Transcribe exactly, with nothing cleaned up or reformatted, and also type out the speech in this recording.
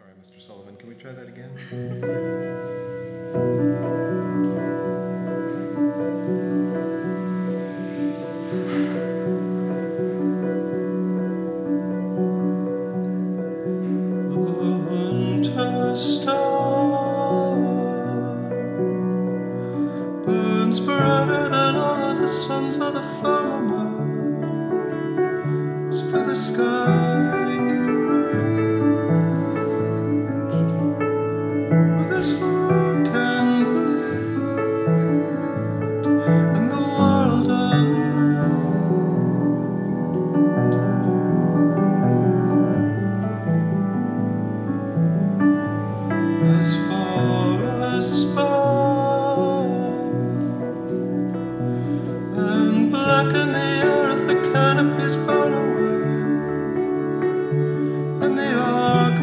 Sorry, Mister Sullivan. Can we try that again? The winter star burns brighter than all of the suns of the